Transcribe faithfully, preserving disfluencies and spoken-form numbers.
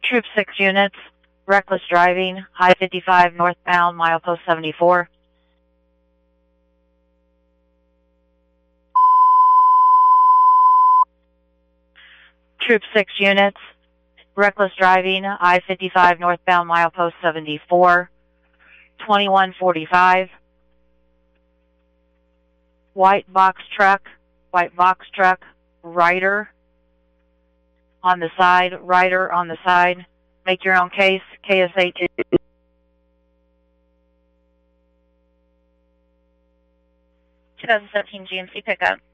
Troop six units, reckless driving, I fifty-five northbound, milepost seventy-four. Troop six units, reckless driving, I fifty-five northbound, milepost seventy-four. twenty-one forty-five. White box truck, white box truck, rider on the side, rider on the side. Make your own case, K S A two. twenty seventeen G M C pickup.